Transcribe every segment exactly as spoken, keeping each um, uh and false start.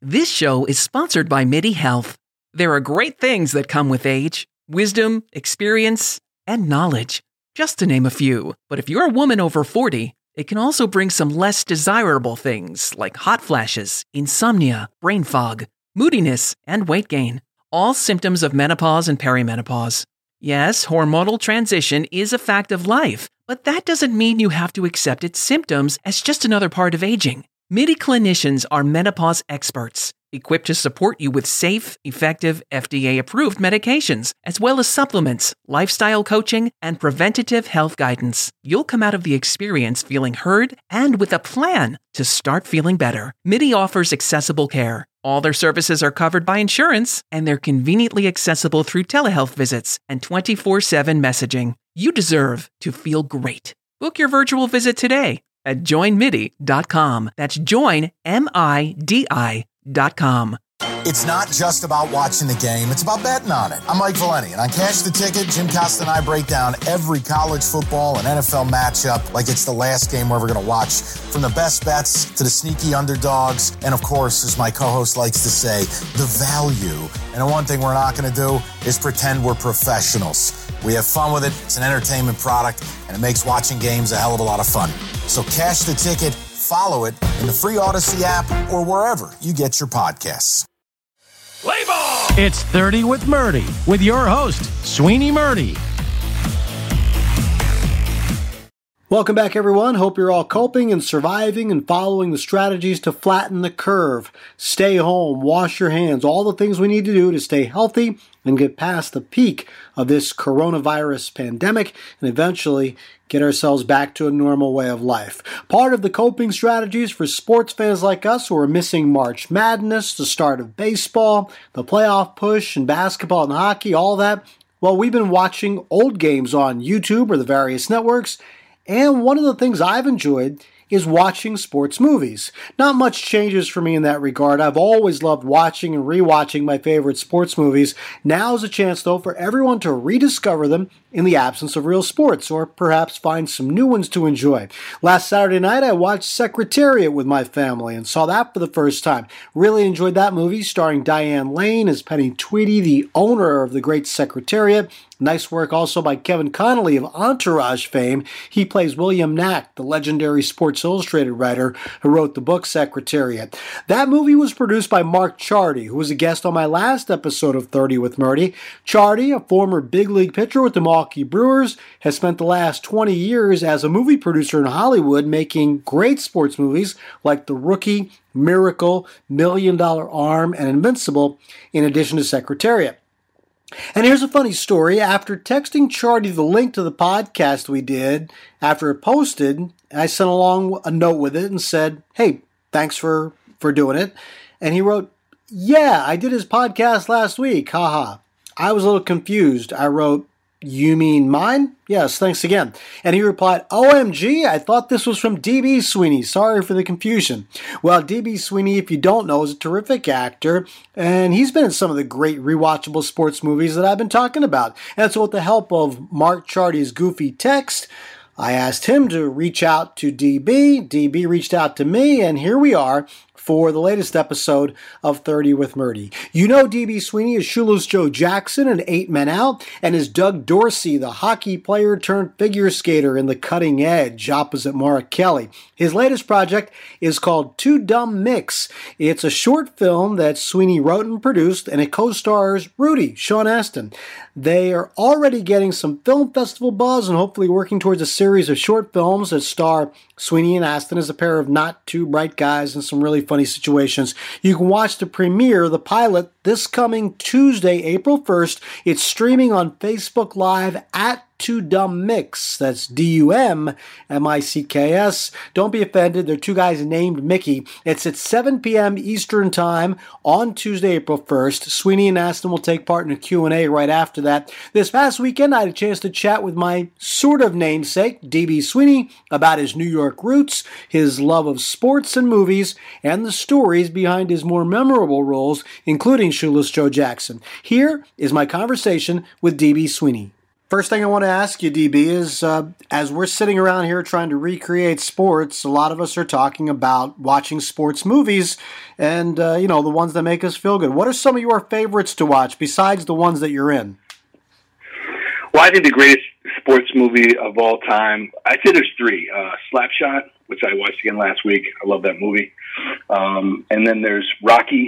This show is sponsored by MIDI Health. There are great things that come with age: wisdom, experience, and knowledge, just to name a few. But if you're a woman over forty, it can also bring some less desirable things like hot flashes, insomnia, brain fog, moodiness, and weight gain. All symptoms of menopause and perimenopause. Yes, hormonal transition is a fact of life, but that doesn't mean you have to accept its symptoms as just another part of aging. MIDI clinicians are menopause experts, equipped to support you with safe, effective, F D A-approved medications, as well as supplements, lifestyle coaching, and preventative health guidance. You'll come out of the experience feeling heard and with a plan to start feeling better. MIDI offers accessible care. All their services are covered by insurance, and they're conveniently accessible through telehealth visits and twenty-four seven messaging. You deserve to feel great. Book your virtual visit today at join midi dot com. That's join, M I D I dot com. It's not just about watching the game, it's about betting on it. I'm Mike Valeni, and on Cash the Ticket, Jim Costa and I break down every college football and N F L matchup like it's the last game we're ever going to watch, from the best bets to the sneaky underdogs, and of course, as my co-host likes to say, the value. And the one thing we're not going to do is pretend we're professionals. We have fun with it, it's an entertainment product, and it makes watching games a hell of a lot of fun. So Cash the Ticket, follow it in the free Odyssey app or wherever you get your podcasts. Play ball! It's thirty with Murdy, with your host, Sweeney Murdy. Welcome back, everyone. Hope you're all coping and surviving and following the strategies to flatten the curve. Stay home, wash your hands, all the things we need to do to stay healthy and get past the peak of this coronavirus pandemic and eventually get ourselves back to a normal way of life. Part of the coping strategies for sports fans like us who are missing March Madness, the start of baseball, the playoff push, and basketball and hockey, all that. Well, we've been watching old games on YouTube or the various networks, and one of the things I've enjoyed is watching sports movies. Not much changes for me in that regard. I've always loved watching and rewatching my favorite sports movies. Now is a chance, though, for everyone to rediscover them in the absence of real sports, or perhaps find some new ones to enjoy. Last Saturday night, I watched Secretariat with my family and saw that for the first time. Really enjoyed that movie, starring Diane Lane as Penny Tweedy, the owner of the great Secretariat. Nice work also by Kevin Connolly of Entourage fame. He plays William Knack, the legendary Sports Illustrated writer who wrote the book Secretariat. That movie was produced by Mark Chardy, who was a guest on my last episode of thirty with Murdy. Chardy, a former big league pitcher with the Milwaukee Brewers, has spent the last twenty years as a movie producer in Hollywood, making great sports movies like The Rookie, Miracle, Million Dollar Arm, and Invincible, in addition to Secretariat. And here's a funny story. After texting Chardy the link to the podcast we did, after it posted, I sent along a note with it and said, hey, thanks for, for doing it. And he wrote, yeah, I did his podcast last week, haha. I was a little confused. I wrote, you mean mine? Yes, thanks again. And he replied, O M G, I thought this was from D B Sweeney. Sorry for the confusion. Well, D B Sweeney, if you don't know, is a terrific actor, and he's been in some of the great rewatchable sports movies that I've been talking about. And so with the help of Mark Chardy's goofy text, I asked him to reach out to D B. D B reached out to me, and here we are for the latest episode of thirty with Murdy. You know D B Sweeney is Shoeless Joe Jackson in Eight Men Out, and is Doug Dorsey, the hockey player turned figure skater in The Cutting Edge, opposite Maura Kelly. His latest project is called Too Dumb Mix. It's a short film that Sweeney wrote and produced, and it co-stars Rudy, Sean Astin. They are already getting some film festival buzz and hopefully working towards a series of short films that star Sweeney and Astin as a pair of not too bright guys in some really funny situations. You can watch the premiere, the pilot, this coming Tuesday, April first. It's streaming on Facebook Live at Too Dumb Mix. That's D U M M I C K S. Don't be offended. They're two guys named Mickey. It's at seven p.m. Eastern Time on Tuesday, April first. Sweeney and Astin will take part in a Q and A right after that. This past weekend, I had a chance to chat with my sort of namesake, D B Sweeney, about his New York roots, his love of sports and movies, and the stories behind his more memorable roles, including Shoeless Joe Jackson. Here is my conversation with D B Sweeney. First thing I want to ask you, D B, is uh, as we're sitting around here trying to recreate sports, a lot of us are talking about watching sports movies and, uh, you know, the ones that make us feel good. What are some of your favorites to watch besides the ones that you're in? Well, I think the greatest sports movie of all time, I'd say there's three. Uh, Slapshot, which I watched again last week. I love that movie. Um, and then there's Rocky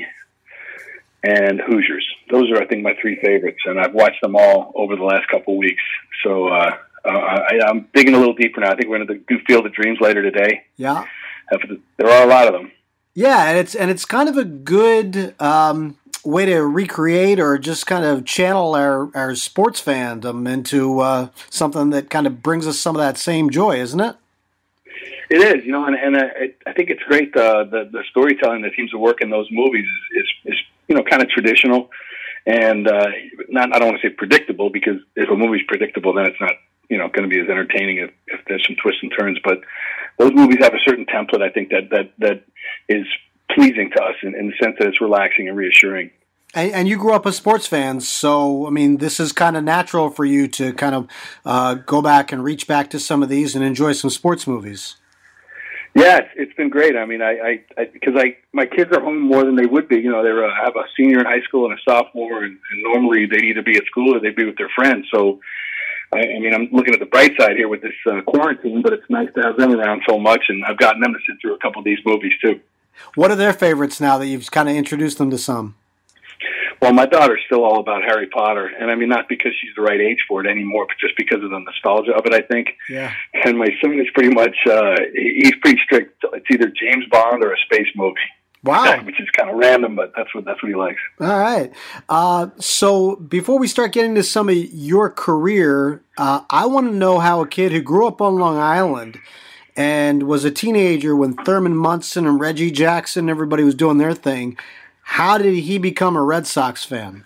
and Hoosiers. Those are, I think, my three favorites, and I've watched them all over the last couple of weeks. So uh, uh, I, I'm digging a little deeper now. I think we're going to do Field of Dreams later today. Yeah, there are a lot of them. Yeah, and it's and it's kind of a good um, way to recreate or just kind of channel our, our sports fandom into uh, something that kind of brings us some of that same joy, isn't it? It is, you know, and, and I, I think it's great. Uh, the the storytelling that seems to work in those movies is, is, is you know, kind of traditional, and uh, not. I don't want to say predictable, because if a movie's predictable, then it's not, you know, going to be as entertaining if, if there's some twists and turns. But those movies have a certain template, I think, that that that is pleasing to us in, in the sense that it's relaxing and reassuring. And, and you grew up as sports fans, so, I mean, this is kind of natural for you to kind of uh, go back and reach back to some of these and enjoy some sports movies. Yeah, it's, it's been great. I mean, I, I, because I, my kids are home more than they would be. You know, they're uh, have a senior in high school and a sophomore, and, and normally they'd either be at school or they'd be with their friends. So, I, I mean, I'm looking at the bright side here with this uh, quarantine, but it's nice to have them around so much, and I've gotten them to sit through a couple of these movies too. What are their favorites now that you've kind of introduced them to some? Well, my daughter's still all about Harry Potter, and I mean, not because she's the right age for it anymore, but just because of the nostalgia of it, I think. Yeah. And my son is pretty much, uh, he's pretty strict. It's either James Bond or a space movie. Wow. Which is kind of random, but that's what that's what he likes. All right. Uh, so before we start getting to some of your career, uh, I want to know how a kid who grew up on Long Island and was a teenager when Thurman Munson and Reggie Jackson, everybody was doing their thing, how did he become a Red Sox fan?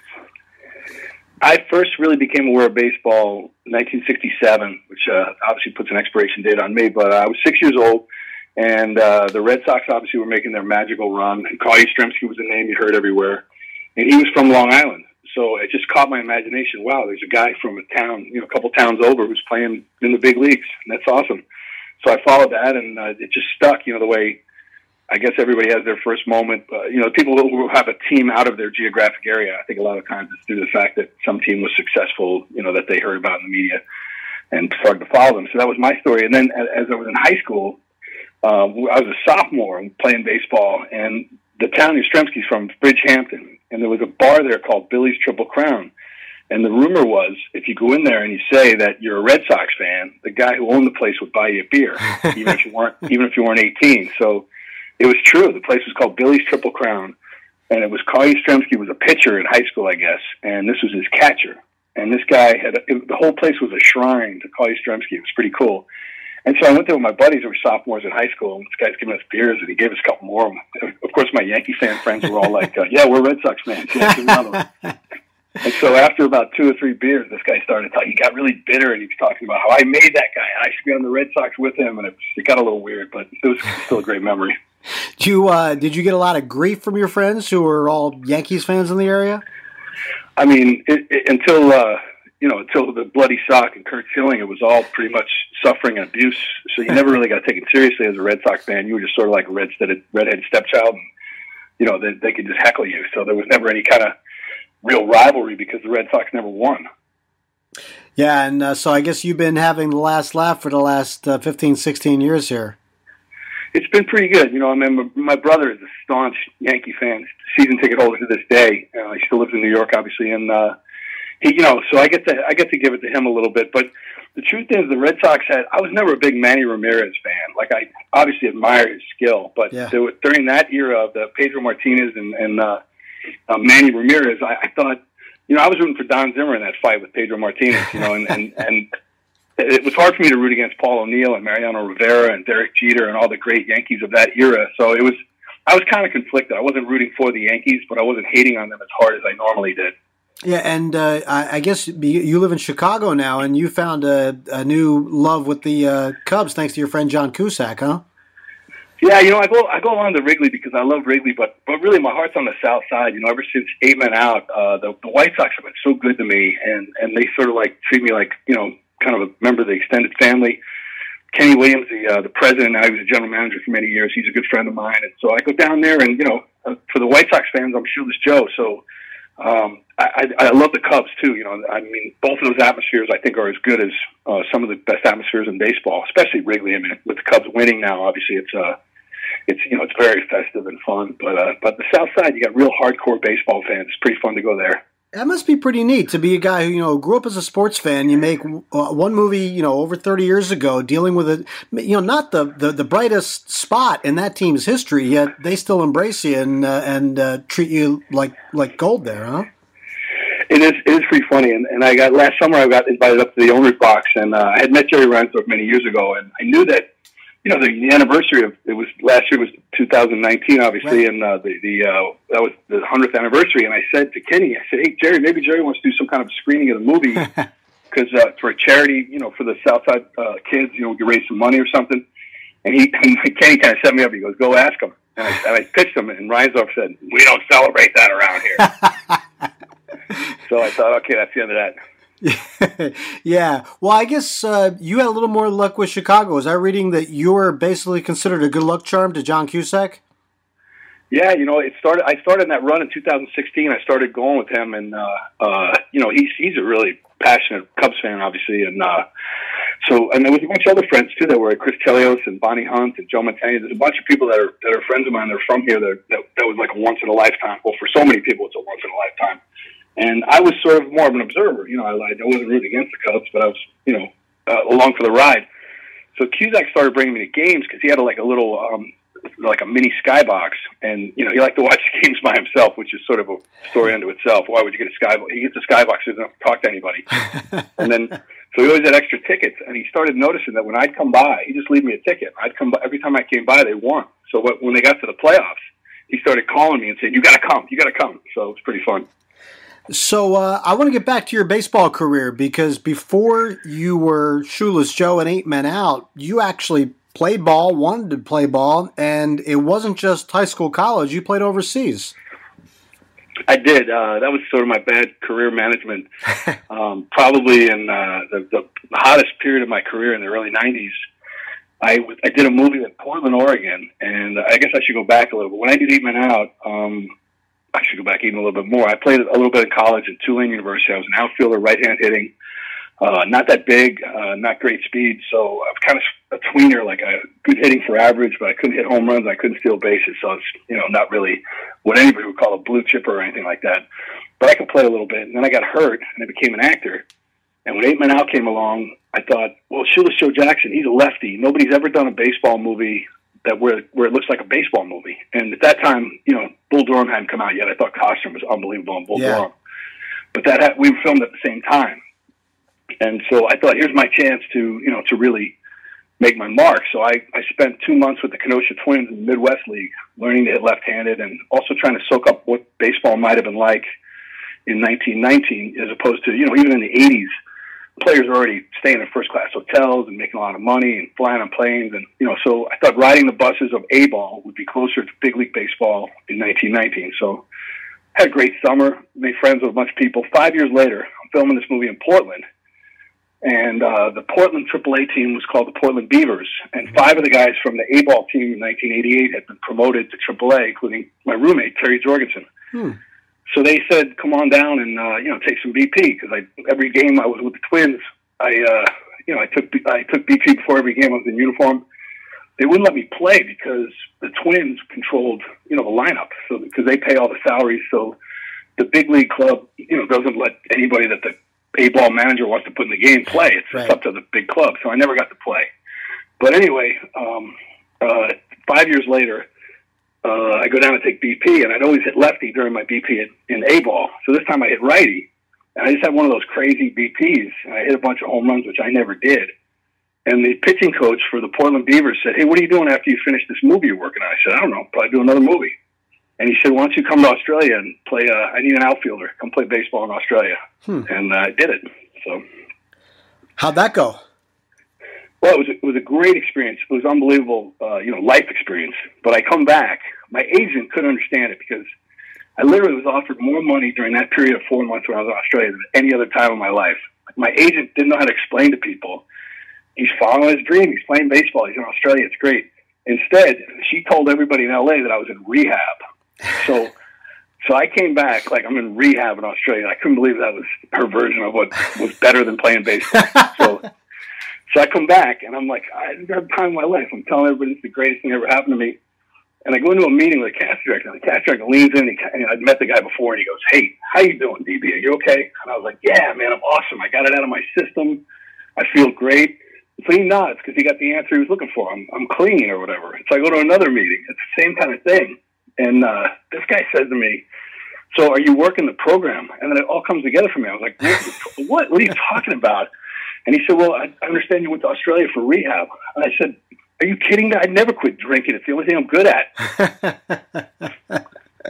I first really became aware of baseball in nineteen sixty-seven, which uh, obviously puts an expiration date on me, but I was six years old, and uh, the Red Sox obviously were making their magical run, and Carl Yastrzemski was a name you heard everywhere, and he was from Long Island. So it just caught my imagination. Wow, there's a guy from a town, you know, a couple towns over who's playing in the big leagues, and that's awesome. So I followed that, and uh, it just stuck, you know, the way I guess everybody has their first moment. Uh, you know, people who have a team out of their geographic area, I think a lot of times it's due to the fact that some team was successful, you know, that they heard about in the media and started to follow them. So that was my story. And then as I was in high school, uh, I was a sophomore and playing baseball, and the town Yastrzemski's from, Bridgehampton, and there was a bar there called Billy's Triple Crown. And the rumor was, if you go in there and you say that you're a Red Sox fan, the guy who owned the place would buy you a beer, even if you weren't, even if you weren't eighteen. So it was true. The place was called Billy's Triple Crown, and it was Carl Yastrzemski was a pitcher in high school, I guess, and this was his catcher. And this guy had it, the whole place was a shrine to Carl Yastrzemski. It was pretty cool. And so I went there with my buddies who were sophomores in high school, and this guy's giving us beers, and he gave us a couple more. Of course, my Yankee fan friends were all like, uh, "Yeah, we're Red Sox fans." Yeah, give me another one. And so after about two or three beers, this guy started talking. He got really bitter, and he was talking about how I made that guy, and I should be on the Red Sox with him. And it, it got a little weird, but it was still a great memory. Did you, uh, did you get a lot of grief from your friends who were all Yankees fans in the area? I mean, it, it, until uh, you know, until the bloody sock and Curt Schilling, it was all pretty much suffering and abuse. So you never really got taken seriously as a Red Sox fan. You were just sort of like a redheaded, redheaded stepchild, and you know they, they could just heckle you. So there was never any kind of real rivalry because the Red Sox never won. Yeah, and uh, so I guess you've been having the last laugh for the last uh, fifteen, sixteen years here. It's been pretty good. You know, I mean, my brother is a staunch Yankee fan, season ticket holder to this day. Uh, he still lives in New York, obviously, and uh, he, you know, so I get to I get to give it to him a little bit. But the truth is, the Red Sox had. I was never a big Manny Ramirez fan. Like, I obviously admire his skill, but yeah. there was, during that era of the Pedro Martinez and, and uh, uh, Manny Ramirez, I, I thought, you know, I was rooting for Don Zimmer in that fight with Pedro Martinez. You know, and and. and it was hard for me to root against Paul O'Neill and Mariano Rivera and Derek Jeter and all the great Yankees of that era. So it was, I was kind of conflicted. I wasn't rooting for the Yankees, but I wasn't hating on them as hard as I normally did. Yeah, and uh, I, I guess you live in Chicago now, and you found a, a new love with the uh, Cubs thanks to your friend John Cusack, huh? Yeah, you know, I go I go along to Wrigley because I love Wrigley, but but really my heart's on the South Side. You know, ever since Eight Men Out, uh, the the White Sox have been so good to me, and and they sort of like treat me like, you know, kind of a member of the extended family. Kenny Williams, the uh, the president, now he was a general manager for many years. He's a good friend of mine, and so I go down there, and you know, uh, for the White Sox fans, I'm Shoeless Joe. So um, I, I, I love the Cubs too. You know, I mean, both of those atmospheres I think are as good as uh, some of the best atmospheres in baseball, especially Wrigley. I mean, with the Cubs winning now, obviously it's uh, it's you know it's very festive and fun. But uh, but the South Side, you got real hardcore baseball fans. It's pretty fun to go there. That must be pretty neat to be a guy who, you know, grew up as a sports fan. You make uh, one movie, you know, over thirty years ago dealing with it, you know, not the, the, the brightest spot in that team's history, yet they still embrace you and uh, and uh, treat you like like gold there, huh? It is it is pretty funny. And, and I got last summer I got invited up to the owner's box, and uh, I had met Jerry Reinsdorf many years ago, and I knew that, you know, the, the anniversary of it was last year was two thousand nineteen, obviously, right. and uh, the the uh, that was the hundredth anniversary. And I said to Kenny, I said, "Hey, Jerry, maybe Jerry wants to do some kind of screening of the movie because uh, for a charity, you know, for the Southside uh, kids, you know, we could raise some money or something." And he, and Kenny kind of set me up. He goes, "Go ask him." And I, and I pitched him, and Reinsdorf said, "We don't celebrate that around here." So I thought, okay, that's the end of that. Yeah. Well, I guess uh, you had a little more luck with Chicago. Was I reading that you were basically considered a good luck charm to John Cusack? Yeah, you know, it started. I started in that run in two thousand sixteen. I started going with him, and uh, uh, you know, he's he's a really passionate Cubs fan, obviously, and uh, so and there was a bunch of other friends too that were Chris Chelios and Bonnie Hunt and Joe Mantegna. There's a bunch of people that are that are friends of mine. They're from here. That that, that was like a once in a lifetime. Well, for so many people, it's a once in a lifetime. And I was sort of more of an observer. You know, I, I wasn't rooting against the Cubs, but I was, you know, uh, along for the ride. So Cusack started bringing me to games because he had a, like a little, um, like a mini skybox. And, you know, he liked to watch games by himself, which is sort of a story unto itself. Why would you get a skybox? He gets a skybox, so he doesn't have to talk to anybody. And then, so he always had extra tickets. And he started noticing that when I'd come by, he'd just leave me a ticket. I'd come by, every time I came by, they won. So what, when they got to the playoffs, he started calling me and saying, "You got to come, you got to come." So it was pretty fun. So uh, I want to get back to your baseball career because before you were Shoeless Joe and Eight Men Out, you actually played ball, wanted to play ball, and it wasn't just high school, college. You played overseas. I did. Uh, that was sort of my bad career management. um, probably in uh, the, the hottest period of my career in the early nineties, I, w- I did a movie in Portland, Oregon, and I guess I should go back a little bit. When I did Eight Men Out, um, I should go back even a little bit more. I played a little bit in college at Tulane University. I was an outfielder, right-hand hitting, uh, not that big, uh, not great speed. So I was kind of a tweener, like a good hitting for average, but I couldn't hit home runs. I couldn't steal bases. So it's, you know, not really what anybody would call a blue chipper or anything like that. But I could play a little bit. And then I got hurt and I became an actor. And when Eight Men Out came along, I thought, well, Shoeless Joe Jackson, he's a lefty. Nobody's ever done a baseball movie that where where it looks like a baseball movie. And at that time, you know, Bull Durham hadn't come out yet. I thought Costume was unbelievable on Bull yeah. Durham. But that had, we filmed at the same time. And so I thought, here's my chance to, you know, to really make my mark. So I, I spent two months with the Kenosha Twins in the Midwest League, learning to hit left-handed and also trying to soak up what baseball might have been like in nineteen nineteen, as opposed to, you know, even in the eighties, players are already staying in first-class hotels and making a lot of money and flying on planes. And, you know, so I thought riding the buses of A-ball would be closer to big league baseball in nineteen nineteen. So I had a great summer, made friends with a bunch of people. Five years later, I'm filming this movie in Portland. And uh, the Portland triple A team was called the Portland Beavers. And five of the guys from the A-ball team in nineteen eighty-eight had been promoted to triple A, including my roommate, Terry Jorgensen. Hmm. So they said, come on down and, uh, you know, take some B P. Because I, every game I was with the Twins, I, uh, you know, I took, I took B P before every game I was in uniform. They wouldn't let me play because the Twins controlled, you know, the lineup. So, because they pay all the salaries. So the big league club, you know, doesn't let anybody that the A-ball manager wants to put in the game play. It's right. up to the big club. So I never got to play. But anyway, um, uh, five years later, Uh, I go down and take B P, and I'd always hit lefty during my B P in, in A-ball. So this time I hit righty, and I just had one of those crazy B Ps, and I hit a bunch of home runs, which I never did. And the pitching coach for the Portland Beavers said, "Hey, what are you doing after you finish this movie you're working on?" I said, "I don't know, probably do another movie." And he said, "Why don't you come to Australia and play, uh, I need an outfielder, come play baseball in Australia." Hmm. And uh, I did it. So, how'd that go? Well, it was, it was a great experience. It was unbelievable, uh, you know, life experience. But I come back, my agent couldn't understand it because I literally was offered more money during that period of four months when I was in Australia than any other time in my life. My agent didn't know how to explain to people. He's following his dream. He's playing baseball. He's in Australia. It's great. Instead, she told everybody in L A that I was in rehab. So, so I came back like I'm in rehab in Australia. I couldn't believe that was her version of what was better than playing baseball. So, so I come back and I'm like, I didn't have time in my life. I'm telling everybody it's the greatest thing that ever happened to me. And I go into a meeting with the cast director, and the cast director leans in, and, he, and I'd met the guy before, and he goes, "Hey, how you doing, D B? Are you okay?" And I was like, "Yeah, man, I'm awesome. I got it out of my system. I feel great." So he nods because he got the answer he was looking for. I'm, I'm clean or whatever. So I go to another meeting. It's the same kind of thing. And uh, this guy says to me, "So are you working the program?" And then it all comes together for me. I was like, what? What, what are you talking about? And he said, "Well, I understand you went to Australia for rehab." And I said, "Are you kidding me? I'd never quit drinking. It's the only thing I'm good at."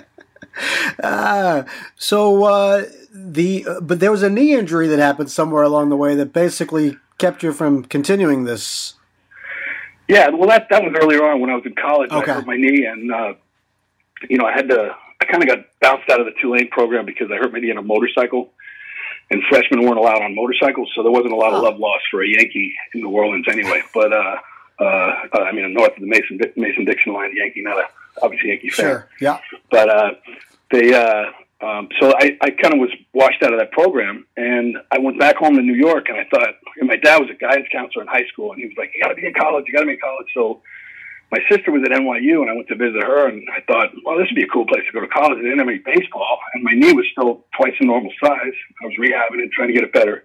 uh, so uh, the uh, but there was a knee injury that happened somewhere along the way that basically kept you from continuing this. Yeah, well, that that was earlier on when I was in college. Okay. I hurt my knee, and uh, you know, I had to. I kind of got bounced out of the Tulane program because I hurt my knee on a motorcycle, and freshmen weren't allowed on motorcycles, so there wasn't a lot of oh. love lost for a Yankee in New Orleans anyway. But uh, uh, uh, I mean, north of the Mason Mason Dixon line, Yankee, not a obviously Yankee fan. Sure. Yeah. But uh, they. Uh, Um, so I, I kind of was washed out of that program, and I went back home to New York, and I thought, and my dad was a guidance counselor in high school, and he was like, "You got to be in college, you got to be in college." So my sister was at N Y U, and I went to visit her, and I thought, well, this would be a cool place to go to college. I didn't have any baseball, and my knee was still twice the normal size. I was rehabbing it, trying to get it better.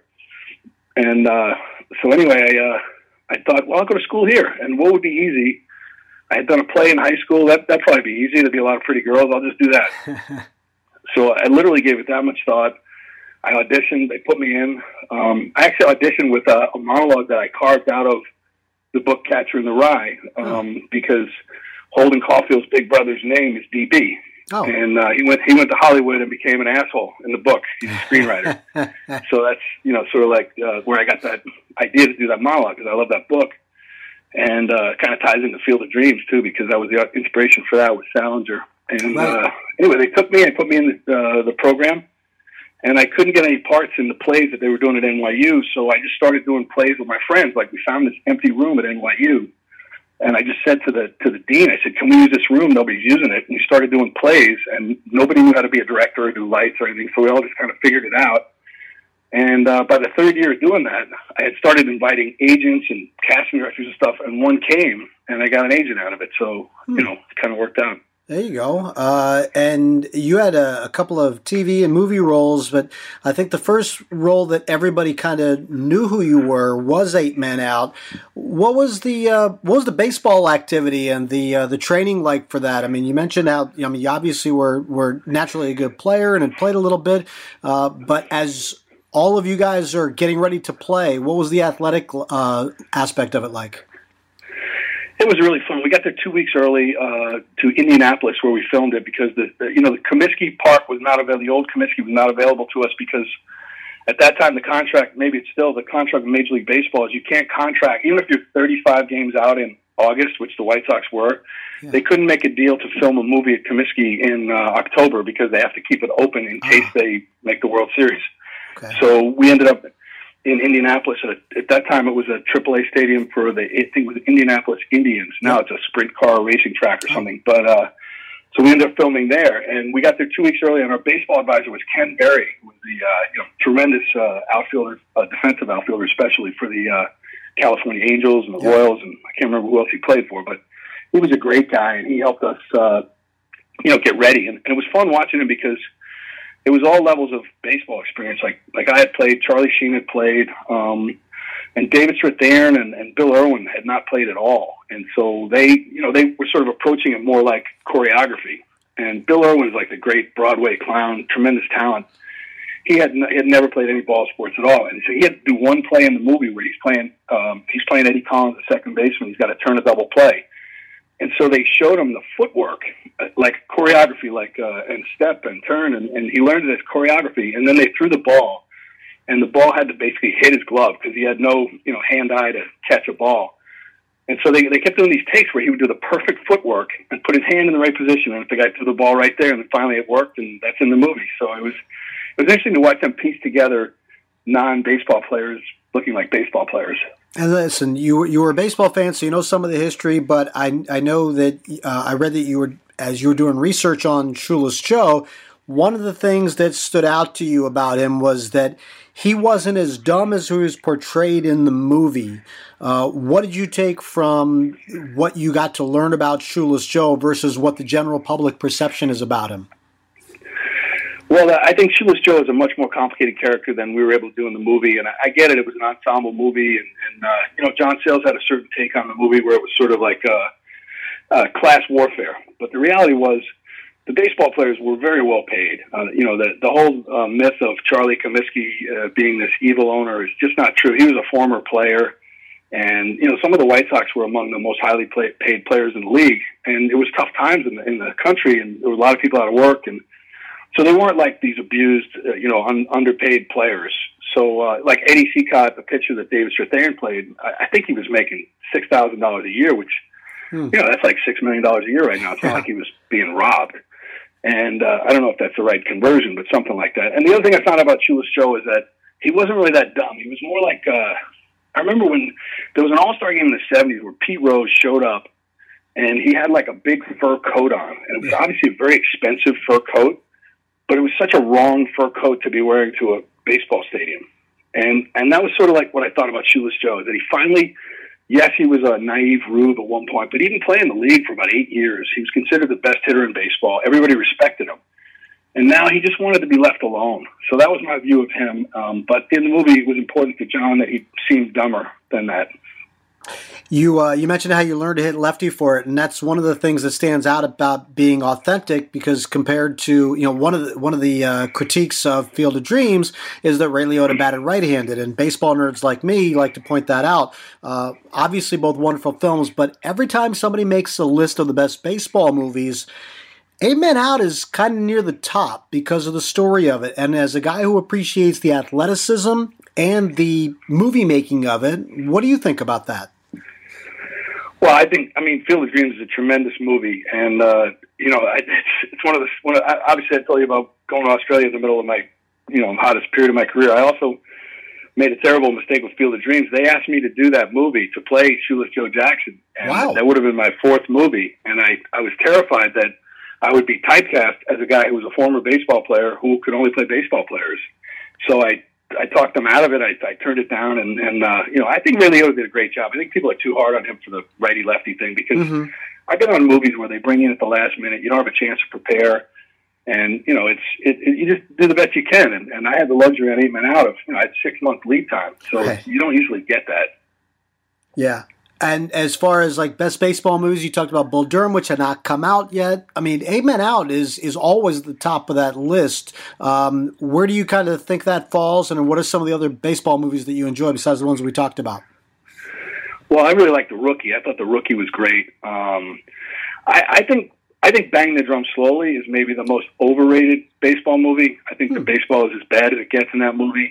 And uh, so anyway, I, uh, I thought, well, I'll go to school here, and what would be easy? I had done a play in high school. That, that'd probably be easy. There'd be a lot of pretty girls. I'll just do that. So I literally gave it that much thought. I auditioned. They put me in. Um, I actually auditioned with a, a monologue that I carved out of the book Catcher in the Rye um, oh. because Holden Caulfield's big brother's name is D B. Oh. And uh, he went he went to Hollywood and became an asshole in the book. He's a screenwriter. So that's, you know, sort of like uh, where I got that idea to do that monologue because I love that book. And uh, kind of ties into Field of Dreams, too, because that was the inspiration for that with Salinger. And uh, anyway, they took me and put me in the, uh, the program, and I couldn't get any parts in the plays that they were doing at N Y U, so I just started doing plays with my friends. Like, we found this empty room at N Y U, and I just said to the to the dean, I said, "Can we use this room? Nobody's using it." And we started doing plays, and nobody knew how to be a director or do lights or anything, so we all just kind of figured it out. And uh, by the third year of doing that, I had started inviting agents and casting directors and stuff, and one came, and I got an agent out of it, so, hmm. you know, it kind of worked out. There you go. Uh, and you had a, a couple of T V and movie roles, but I think the first role that everybody kind of knew who you were was Eight Men Out. What was the uh, what was the baseball activity and the uh, the training like for that? I mean, you mentioned how I mean you obviously were were naturally a good player and had played a little bit, uh, but as all of you guys are getting ready to play, what was the athletic uh, aspect of it like? It was really fun. We got there two weeks early uh, to Indianapolis where we filmed it because the, the you know the Comiskey Park was not available. The old Comiskey was not available to us because at that time the contract, maybe it's still the contract of Major League Baseball is you can't contract even if you're thirty-five games out in August, which the White Sox were. Yeah. They couldn't make a deal to film a movie at Comiskey in uh, October because they have to keep it open in case oh. they make the World Series. Okay. So we ended up in Indianapolis. At, at that time, it was a triple A stadium for the, I think it was Indianapolis Indians. Now it's a sprint car racing track or something. But uh, so we ended up filming there, and we got there two weeks early, and our baseball advisor was Ken Berry, who was the uh, you know, tremendous uh, outfielder, uh, defensive outfielder, especially for the uh, California Angels and the yeah. Royals, and I can't remember who else he played for, but he was a great guy, and he helped us, uh, you know, get ready. And, and it was fun watching him because it was all levels of baseball experience. Like like I had played, Charlie Sheen had played, um, and David Strathairn and, and Bill Irwin had not played at all. And so they, you know, they were sort of approaching it more like choreography. And Bill Irwin is like the great Broadway clown, tremendous talent. He had n- he had never played any ball sports at all, and so he had to do one play in the movie where he's playing um, he's playing Eddie Collins, the second baseman. He's got to turn a double play. And so they showed him the footwork, like choreography, like uh, and step and turn, and, and he learned it as choreography. And then they threw the ball, and the ball had to basically hit his glove because he had no, you know, hand-eye to catch a ball. And so they they kept doing these takes where he would do the perfect footwork and put his hand in the right position, and if the guy threw the ball right there, and then finally it worked, and that's in the movie. So it was it was interesting to watch them piece together non-baseball players looking like baseball players. And listen, you you were a baseball fan, so you know some of the history. But I I know that uh, I read that you were as you were doing research on Shoeless Joe. One of the things that stood out to you about him was that he wasn't as dumb as he was portrayed in the movie. Uh, what did you take from what you got to learn about Shoeless Joe versus what the general public perception is about him? Well, I think Shoeless Joe is a much more complicated character than we were able to do in the movie, and I get it. It was an ensemble movie, and, and uh, you know, John Sayles had a certain take on the movie where it was sort of like uh, uh, class warfare. But the reality was the baseball players were very well paid. Uh, you know, the, the whole uh, myth of Charlie Comiskey uh, being this evil owner is just not true. He was a former player, and, you know, some of the White Sox were among the most highly play, paid players in the league, and it was tough times in the, in the country, and there were a lot of people out of work, and so they weren't like these abused, uh, you know, un- underpaid players. So, uh, like Eddie Seacott, the pitcher that David Strathairn played, I, I think he was making six thousand dollars a year, which, hmm. you know, that's like six million dollars a year right now. It's not like he was being robbed. And uh, I don't know if that's the right conversion, but something like that. And the other thing I found out about Shoeless Joe is that he wasn't really that dumb. He was more like, uh, I remember when there was an all-star game in the seventies where Pete Rose showed up, and he had like a big fur coat on. And it was obviously a very expensive fur coat, but it was such a wrong fur coat to be wearing to a baseball stadium. And and that was sort of like what I thought about Shoeless Joe, that he finally, yes, he was a naive rube at one point, but he didn't play in the league for about eight years. He was considered the best hitter in baseball. Everybody respected him. And now he just wanted to be left alone. So that was my view of him. Um, but in the movie, it was important to John that he seemed dumber than that. You uh, you mentioned how you learned to hit lefty for it, and that's one of the things that stands out about being authentic. Because compared to you know one of the one of the uh, critiques of Field of Dreams is that Ray Liotta batted right-handed, and baseball nerds like me like to point that out. Uh, obviously, both wonderful films, but every time somebody makes a list of the best baseball movies, Eight Men Out is kind of near the top because of the story of it. And as a guy who appreciates the athleticism and the movie making of it, what do you think about that? Well, I think, I mean, Field of Dreams is a tremendous movie, and, uh, you know, I, it's, it's one of the, one of, obviously I told you about going to Australia in the middle of my, you know, hottest period of my career. I also made a terrible mistake with Field of Dreams. They asked me to do that movie, to play Shoeless Joe Jackson, and wow. that would have been my fourth movie, and I, I was terrified that I would be typecast as a guy who was a former baseball player who could only play baseball players. So I I talked them out of it. I, I turned it down, and, and uh, you know, I think Ray Liotta did a great job. I think people are too hard on him for the righty-lefty thing because mm-hmm. I've been on movies where they bring you in at the last minute. You don't have a chance to prepare, and you know, it's it, it, you just do the best you can. And, and I had the luxury on Eight Men Out of you know I had six month lead time, so okay. you don't usually get that. Yeah. And as far as like best baseball movies, you talked about Bull Durham, which had not come out yet. I mean, Eight Men Out is is always at the top of that list. Um, where do you kind of think that falls, and what are some of the other baseball movies that you enjoy besides the ones we talked about? Well, I really liked The Rookie. I thought The Rookie was great. Um, I, I think I think Bang the Drum Slowly is maybe the most overrated baseball movie. I think hmm. the baseball is as bad as it gets in that movie.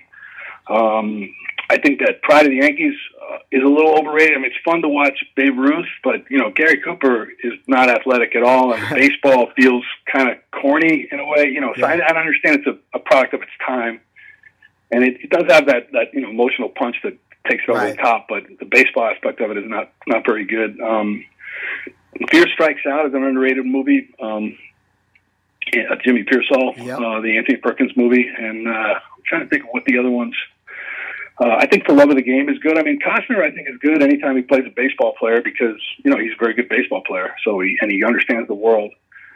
Um, I think that Pride of the Yankees uh, is a little overrated. I mean, it's fun to watch Babe Ruth, but, you know, Gary Cooper is not athletic at all, and baseball feels kind of corny in a way. You know, so yeah. I, I understand it's a, a product of its time, and it, it does have that, that, you know, emotional punch that takes it over right. the top, but the baseball aspect of it is not, not very good. Um, Fear Strikes Out is an underrated movie. Um, yeah, Jimmy Pearsall, yep. uh, the Anthony Perkins movie, and uh, I'm trying to think of what the other ones... Uh, I think For Love of the Game is good. I mean, Costner, I think, is good anytime he plays a baseball player because, you know, he's a very good baseball player. So he, and he understands the world.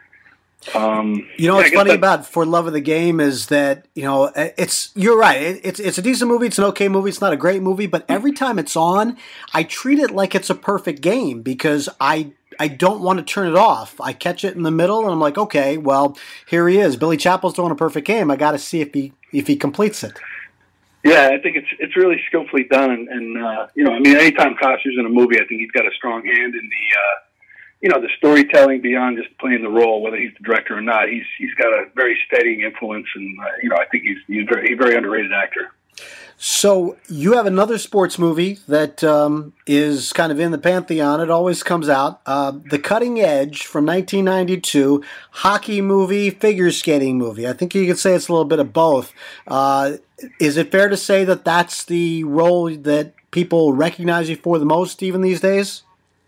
Um, you know, yeah, what's funny that, about For Love of the Game is that, you know, it's, you're right. It, it's, it's a decent movie. It's an okay movie. It's not a great movie, but every time it's on, I treat it like it's a perfect game because I, I don't want to turn it off. I catch it in the middle and I'm like, okay, well, here he is. Billy Chappell's throwing a perfect game. I got to see if he, if he completes it. Yeah, I think it's it's really skillfully done, and, and uh, you know, I mean, anytime Costner's in a movie, I think he's got a strong hand in the, uh, you know, the storytelling beyond just playing the role, whether he's the director or not. He's he's got a very steadying influence, and uh, you know, I think he's he's very he's a very underrated actor. So you have another sports movie that um, is kind of in the pantheon. It always comes out. Uh, The Cutting Edge from nineteen ninety-two, hockey movie, figure skating movie. I think you could say it's a little bit of both. Uh, is it fair to say that that's the role that people recognize you for the most even these days?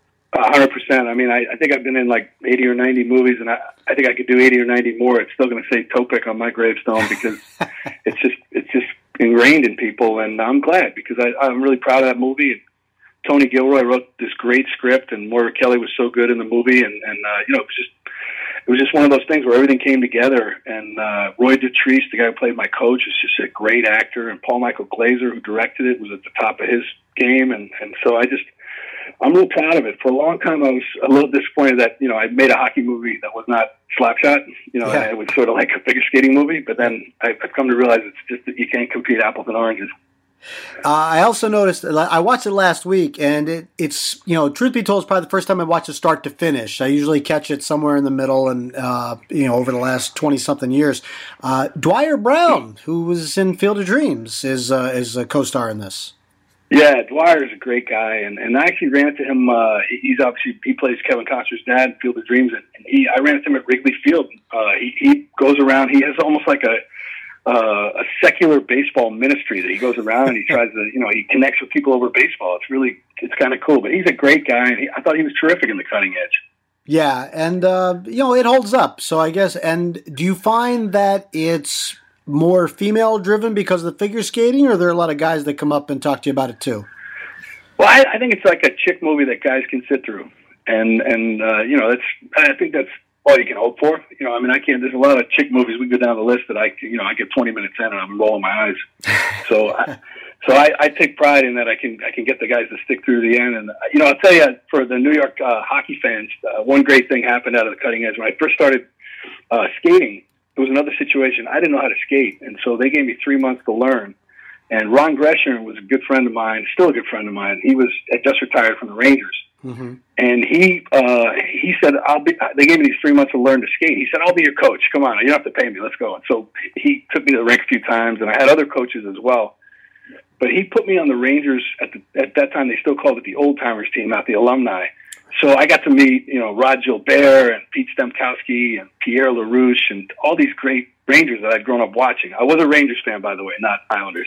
A hundred percent. I mean, I, I think I've been in like eighty or ninety movies, and I, I think I could do eighty or ninety more. It's still going to say Topic on my gravestone because it's just it's just ingrained in people, and I'm glad because I, I'm really proud of that movie. And Tony Gilroy wrote this great script, and Moira Kelly was so good in the movie, and, and uh, you know, it was just it was just one of those things where everything came together. And uh, Roy Dotrice, the guy who played my coach, is just a great actor, and Paul Michael Glaser, who directed it, was at the top of his game, and and so I just. I'm real proud of it. For a long time, I was a little disappointed that, you know, I made a hockey movie that was not Slapshot. You know, yeah. It was sort of like a figure skating movie. But then I've come to realize it's just that you can't compete apples and oranges. Uh, I also noticed, I watched it last week, and it, it's, you know, truth be told, it's probably the first time I watched it start to finish. I usually catch it somewhere in the middle and, uh, you know, over the last twenty-something years. Uh, Dwyer Brown, who was in Field of Dreams, is, uh, is a co-star in this. Yeah, Dwyer is a great guy, and, and I actually ran into him. Uh, he's obviously he plays Kevin Costner's dad in Field of Dreams, and he I ran into him at Wrigley Field. Uh, he, he goes around. He has almost like a uh, a secular baseball ministry that he goes around and he tries to, you know, he connects with people over baseball. It's really it's kind of cool. But he's a great guy, and he, I thought he was terrific in The Cutting Edge. Yeah, and uh, you know, it holds up. So I guess. And do you find that it's more female driven because of the figure skating, or are there a lot of guys that come up and talk to you about it too? Well, I, I think it's like a chick movie that guys can sit through, and and uh, you know, that's I think that's all you can hope for. You know, I mean, I can't. There's a lot of chick movies we go down the list that I, you know, I get twenty minutes in and I'm rolling my eyes. So, I, so I, I take pride in that. I can I can get the guys to stick through the end. And you know, I'll tell you, for the New York uh, hockey fans, uh, one great thing happened out of The Cutting Edge when I first started uh, skating. It was another situation. I didn't know how to skate, and so they gave me three months to learn. And Ron Gresham was a good friend of mine, still a good friend of mine. He was had just retired from the Rangers, mm-hmm. and he uh, he said, "I'll be." They gave me these three months to learn to skate. He said, "I'll be your coach. Come on, you don't have to pay me. Let's go." And so he took me to the rink a few times, and I had other coaches as well. But he put me on the Rangers at the at that time. They still called it the old timers team, not the alumni. So I got to meet, you know, Rod Gilbert and Pete Stemkowski and Pierre LaRouche and all these great Rangers that I'd grown up watching. I was a Rangers fan, by the way, not Islanders.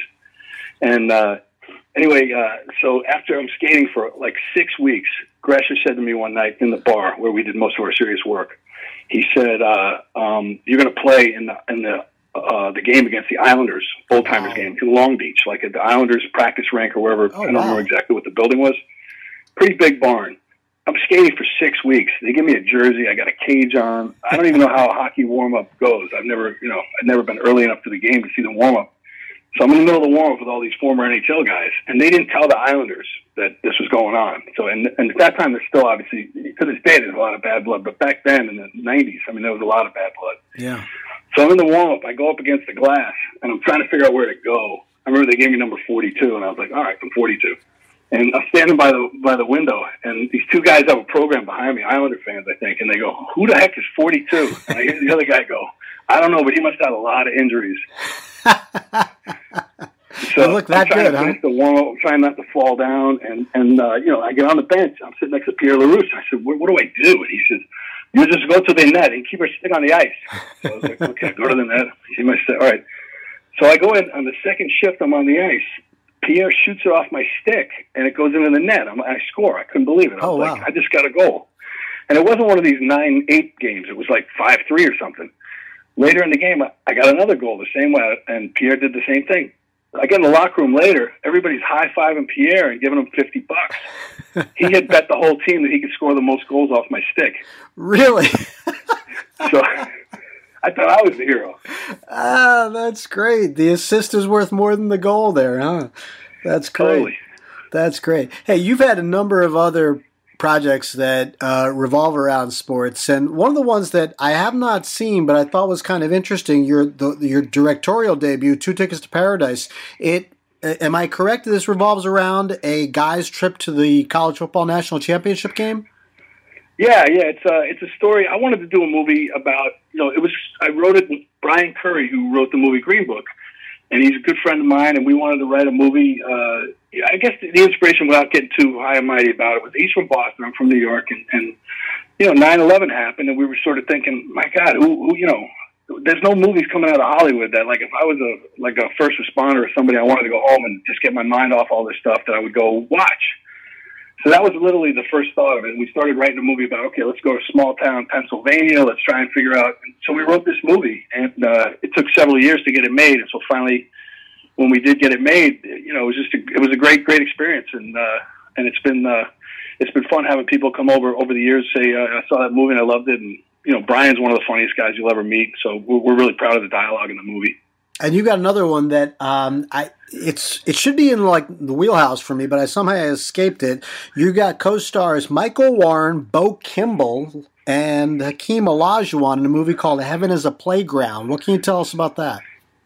And uh, anyway, uh, so after I'm skating for like six weeks, Gresher said to me one night in the bar where we did most of our serious work, he said, uh, um, "You're going to play in the in the uh, the game against the Islanders, old timers wow. game in Long Beach, like at the Islanders practice rink or wherever. Oh, I don't wow. remember exactly what the building was. Pretty big barn." I'm skating for six weeks. They give me a jersey. I got a cage on. I don't even know how a hockey warm-up goes. I've never, you know, I've never been early enough to the game to see the warm-up. So I'm in the middle of the warm-up with all these former N H L guys, and they didn't tell the Islanders that this was going on. So, and, and at that time, there's still obviously, to this day, there's a lot of bad blood. But back then, in the nineties, I mean, there was a lot of bad blood. Yeah. So I'm in the warm-up. I go up against the glass, and I'm trying to figure out where to go. I remember they gave me number forty-two, and I was like, all right, I'm forty-two. And I'm standing by the by the window, and these two guys have a program behind me, Islander fans, I think, and they go, "Who the heck is forty-two?" And I hear the other guy go, "I don't know, but he must have a lot of injuries." So look that I'm trying good, to huh? finish the warm up, I'm trying not to fall down, and and uh, you know, I get on the bench. I'm sitting next to Pierre LaRouche. I said, "What, what do I do?" And he says, "You just go to the net and keep your stick on the ice." So I was like, "Okay, go to the net." He must say, "All right." So I go in on the second shift. I'm on the ice. Pierre shoots it off my stick, and it goes into the net. I'm, I score. I couldn't believe it. I was oh, like, wow. I just got a goal. And it wasn't one of these nine eight games. It was like five three or something. Later in the game, I, I got another goal the same way, and Pierre did the same thing. I get in the locker room later. Everybody's high-fiving Pierre and giving him fifty bucks. He had bet the whole team that he could score the most goals off my stick. Really? So I thought I was the hero. Ah, that's great. The assist is worth more than the goal there, huh? That's great. Totally. That's great. Hey, you've had a number of other projects that uh, revolve around sports, and one of the ones that I have not seen, but I thought was kind of interesting, your the, your directorial debut, Two Tickets to Paradise. It am I correct that this revolves around a guy's trip to the college football national championship game? Yeah, yeah, it's a it's a story. I wanted to do a movie about, you know, it was I wrote it with Brian Curry, who wrote the movie Green Book, and he's a good friend of mine, and we wanted to write a movie. Uh, I guess the, the inspiration, without getting too high and mighty about it, was he's from Boston, I'm from New York, and, and you know, nine eleven happened, and we were sort of thinking, my God, who, who, you know, there's no movies coming out of Hollywood that, like, if I was a like a first responder or somebody, I wanted to go home and just get my mind off all this stuff, that I would go watch. So that was literally the first thought of it. We started writing a movie about, okay, let's go to small town Pennsylvania. Let's try and figure out. And so we wrote this movie, and uh, it took several years to get it made. And so finally, when we did get it made, you know, it was just a, it was a great, great experience. And uh, and it's been uh, it's been fun having people come over over the years say, uh, I saw that movie and I loved it. And you know, Brian's one of the funniest guys you'll ever meet. So we're, we're really proud of the dialogue in the movie. And you got another one that um, I it's it should be in like the wheelhouse for me, but I somehow escaped it. You got co-stars Michael Warren, Bo Kimble, and Hakeem Olajuwon in a movie called Heaven is a Playground. What can you tell us about that?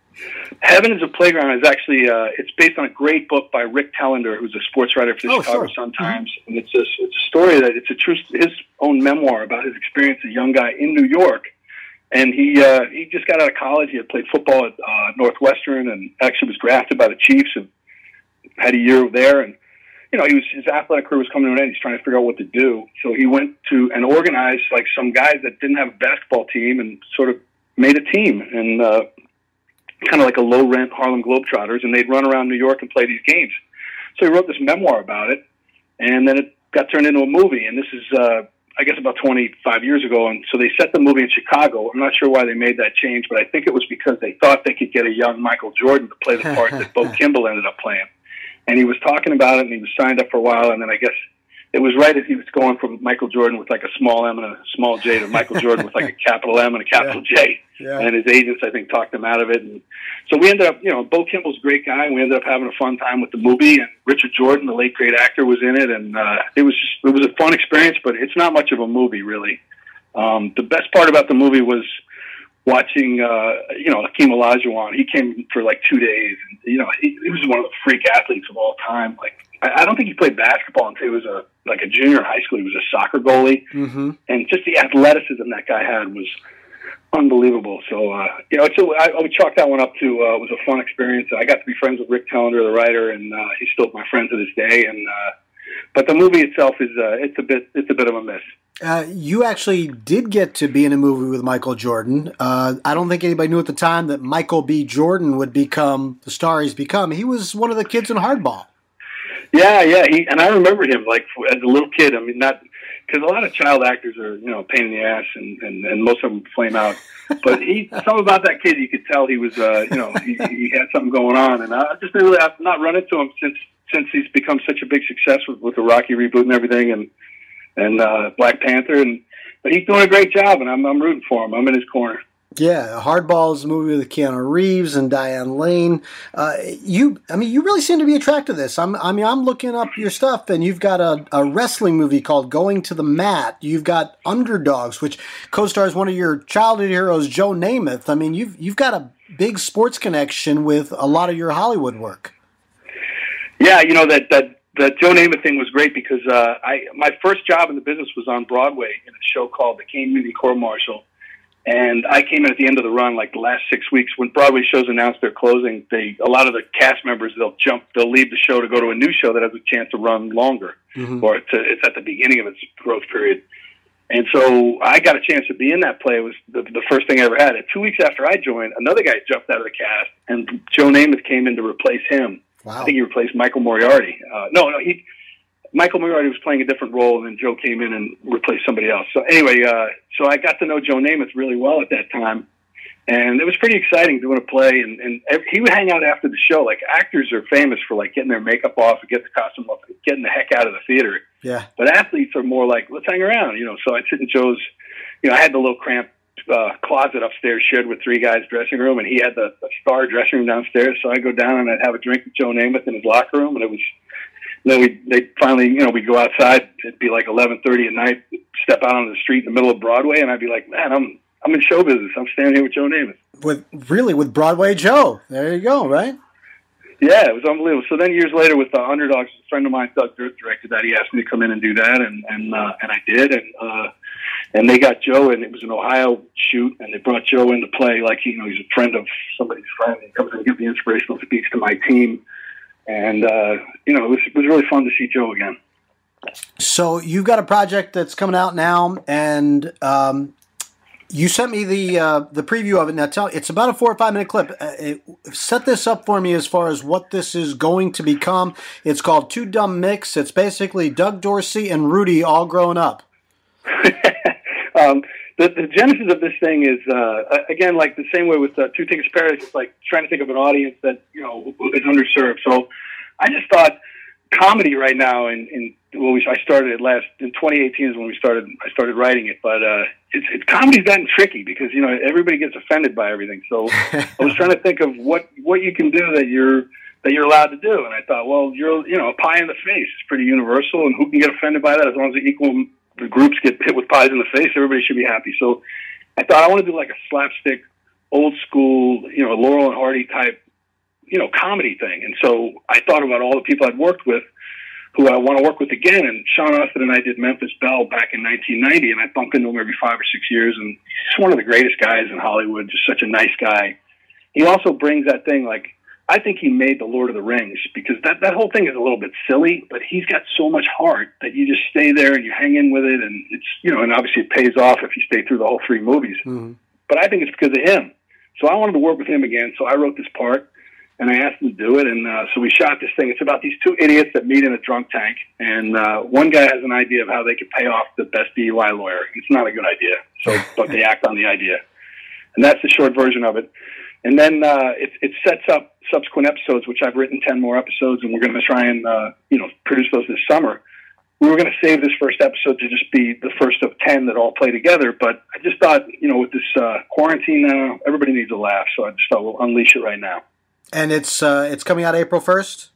Heaven is a Playground is actually uh, it's based on a great book by Rick Tellender, who's a sports writer for the oh, Chicago sure. Sun-Times, mm-hmm. and it's a, it's a story that it's a true his own memoir about his experience as a young guy in New York. And he uh, he just got out of college. He had played football at uh, Northwestern, and actually was drafted by the Chiefs, and had a year there. And you know, he was his athletic career was coming to an end. He's trying to figure out what to do. So he went to and organized like some guys that didn't have a basketball team, and sort of made a team, and uh, kind of like a low rent Harlem Globetrotters, and they'd run around New York and play these games. So he wrote this memoir about it, and then it got turned into a movie. And this is. Uh, I guess about twenty-five years ago, and so they set the movie in Chicago. I'm not sure why they made that change, but I think it was because they thought they could get a young Michael Jordan to play the part that Bo Kimble ended up playing. And he was talking about it, and he was signed up for a while, and then I guess it was right as he was going from Michael Jordan with like a small M and a small J to Michael Jordan with like a capital M and a capital yeah. J. Yeah. And his agents, I think, talked him out of it. And so we ended up, you know, Bo Kimble's a great guy, and we ended up having a fun time with the movie. And Richard Jordan, the late great actor, was in it, and uh, it was just, it was a fun experience. But it's not much of a movie, really. Um, the best part about the movie was watching, uh, you know, Hakeem Olajuwon. He came for like two days, and you know, he, he was one of the freak athletes of all time. Like, I, I don't think he played basketball until he was a like a junior in high school. He was a soccer goalie, mm-hmm. and just the athleticism that guy had was unbelievable. So, uh, you know, it's a, I, I would chalk that one up to uh, it was a fun experience. I got to be friends with Rick Tellender, the writer, and uh, he's still my friend to this day. And uh, but the movie itself is uh, it's a bit it's a bit of a miss. Uh, you actually did get to be in a movie with Michael Jordan. Uh, I don't think anybody knew at the time that Michael B. Jordan would become the star he's become. He was one of the kids in Hardball. Yeah, yeah, he, and I remember him like as a little kid. I mean, not because a lot of child actors are, you know, a pain in the ass, and, and, and most of them flame out. But he, something about that kid, you could tell he was, uh, you know, he, he had something going on. And I just really, I've not run into him since since he's become such a big success with, with the Rocky reboot and everything, and and uh, Black Panther. And but he's doing a great job, and I'm I'm rooting for him. I'm in his corner. Yeah, Hardball is a movie with Keanu Reeves and Diane Lane. Uh, you, I mean, you really seem to be attracted to this. I'm, I mean, I'm looking up your stuff, and you've got a, a wrestling movie called Going to the Mat. You've got Underdogs, which co-stars one of your childhood heroes, Joe Namath. I mean, you've you've got a big sports connection with a lot of your Hollywood work. Yeah, you know that that that Joe Namath thing was great because uh, I my first job in the business was on Broadway in a show called The Kane Muni Court Martial. And I came in at the end of the run, like the last six weeks. When Broadway shows announce their closing, they a lot of the cast members, they'll jump, they'll leave the show to go to a new show that has a chance to run longer, mm-hmm. or to, it's at the beginning of its growth period. And so I got a chance to be in that play. It was the, the first thing I ever had. And two weeks after I joined, another guy jumped out of the cast, and Joe Namath came in to replace him. Wow. I think he replaced Michael Moriarty. Uh, no, no, he... Michael Moriarty was playing a different role, and then Joe came in and replaced somebody else. So anyway, uh, so I got to know Joe Namath really well at that time, and it was pretty exciting doing a play. And, and every, he would hang out after the show. Like, actors are famous for like getting their makeup off, and get the costume off, and getting the heck out of the theater. Yeah. But athletes are more like, let's hang around, you know. So I'd sit in Joe's, you know, I had the little cramped uh, closet upstairs shared with three guys' dressing room, and he had the, the star dressing room downstairs. So I'd go down and I'd have a drink with Joe Namath in his locker room, and it was. Then we they finally, you know, we'd go outside. It'd be like eleven thirty at night. Step out onto the street in the middle of Broadway, and I'd be like, "Man, I'm I'm in show business. I'm standing here with Joe Namath." With really with Broadway Joe. There you go, right? Yeah, it was unbelievable. So then years later, with the Underdogs, a friend of mine, Doug Dirk, directed that. He asked me to come in and do that, and and uh, and I did. And uh, And they got Joe, and it was an Ohio shoot, and they brought Joe in to play like, you know, he's a friend of somebody's friend. He comes in and gives the inspirational speech to my team. And, uh, you know, it was, it was really fun to see Joe again. So you've got a project that's coming out now, and um, you sent me the uh, the preview of it. Now, tell it's about a four or five minute clip. Uh, it, set this up for me as far as what this is going to become. It's called Two Dumb Mix. It's basically Doug Dorsey and Rudy all growing up. um, the, the genesis of this thing is, uh, again, like the same way with uh, Two Tickets to Paradise. It's like trying to think of an audience that, you know, is underserved. So I just thought comedy right now, and in, in, well, we, I started it last in twenty eighteen is when we started. I started writing it, but uh, it's, it's comedy's gotten tricky because, you know, everybody gets offended by everything. So I was trying to think of what what you can do that you're that you're allowed to do, and I thought, well, you're you know, a pie in the face is pretty universal, and who can get offended by that? As long as the equal the groups get hit with pies in the face, everybody should be happy. So I thought I want to do like a slapstick, old school, you know, Laurel and Hardy type, you know, comedy thing. And so I thought about all the people I'd worked with who I want to work with again. And Sean Astin and I did Memphis Belle back in nineteen ninety, and I bumped into him every five or six years. And he's one of the greatest guys in Hollywood, just such a nice guy. He also brings that thing, like, I think he made the Lord of the Rings, because that, that whole thing is a little bit silly, but he's got so much heart that you just stay there and you hang in with it. And it's, you know, and obviously it pays off if you stay through the whole three movies. Mm-hmm. But I think it's because of him. So I wanted to work with him again. So I wrote this part, and I asked him to do it. And uh, so we shot this thing. It's about these two idiots that meet in a drunk tank. And uh, one guy has an idea of how they could pay off the best D U I lawyer. It's not a good idea. So, but they act on the idea. And that's the short version of it. And then uh, it, it sets up subsequent episodes, which I've written ten more episodes, and we're going to try and, uh, you know, produce those this summer. We were going to save this first episode to just be the first of ten that all play together, but I just thought, you know, with this uh, quarantine now, everybody needs a laugh, so I just thought we'll unleash it right now. And it's uh, it's coming out April first?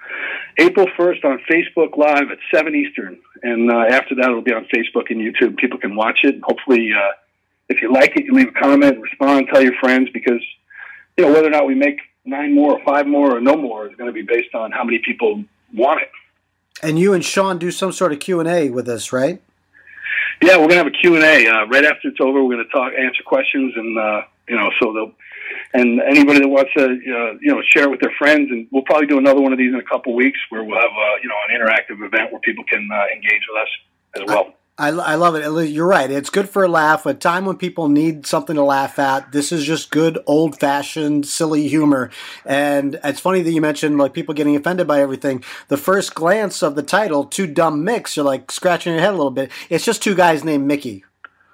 April first on Facebook Live at seven Eastern, and uh, after that it'll be on Facebook and YouTube. People can watch it. Hopefully, uh, if you like it, you leave a comment, respond, tell your friends, because, you know, whether or not we make nine more or five more or no more is going to be based on how many people want it. And you and Sean do some sort of Q and A with us, right? Yeah, we're going to have a Q and A. Uh, right after it's over, we're going to talk, answer questions, and, uh, you know, so they'll, and anybody that wants to, uh, you know, share it with their friends, and we'll probably do another one of these in a couple weeks where we'll have, uh, you know, an interactive event where people can uh, engage with us as well. I, I love it. You're right. It's good for a laugh. A time when people need something to laugh at. This is just good, old-fashioned, silly humor. And it's funny that you mentioned, like, people getting offended by everything. The first glance of the title, Two Dumb Mix, you're, like, scratching your head a little bit. It's just two guys named Mickey.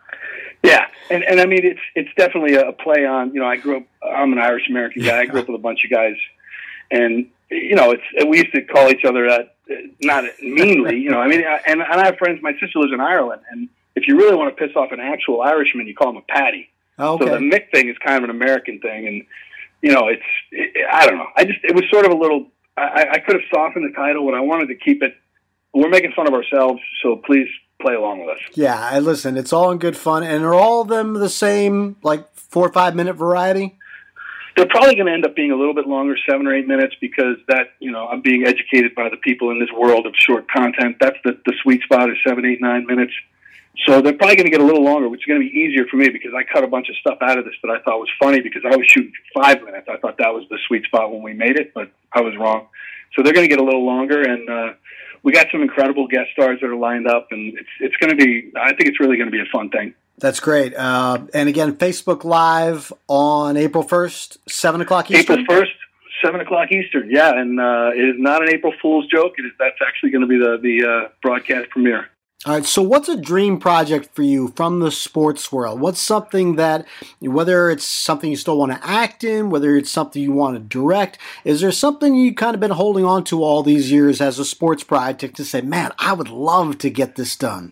Yeah, and, and I mean, it's it's definitely a play on, you know, I grew up, I'm an Irish-American guy. I grew up with a bunch of guys. And, you know, it's we used to call each other that. Not meanly, you know. I mean, and, and I have friends. My sister lives in Ireland, and if you really want to piss off an actual Irishman, you call him a Paddy. Okay. So the Mick thing is kind of an American thing, and you know, it's it, I don't know. I just it was sort of a little. I, I could have softened the title, but I wanted to keep it. We're making fun of ourselves, so please play along with us. Yeah, I listen. It's all in good fun, and are all of them the same, like four or five minute variety? They're probably going to end up being a little bit longer, seven or eight minutes, because that, you know, I'm being educated by the people in this world of short content. That's the, the sweet spot is seven, eight, nine minutes. So they're probably going to get a little longer, which is going to be easier for me because I cut a bunch of stuff out of this that I thought was funny because I was shooting for five minutes. I thought that was the sweet spot when we made it, but I was wrong. So they're going to get a little longer, and uh, we got some incredible guest stars that are lined up, and it's it's going to be, I think it's really going to be a fun thing. That's great. Uh, and again, Facebook Live on April first, seven o'clock Eastern? April first, seven o'clock Eastern, yeah. And uh, it is not an April Fool's joke. It is, that's actually going to be the, the uh, broadcast premiere. All right, so what's a dream project for you from the sports world? What's something that, whether it's something you still want to act in, whether it's something you want to direct, is there something you've kind of been holding on to all these years as a sports project to say, man, I would love to get this done?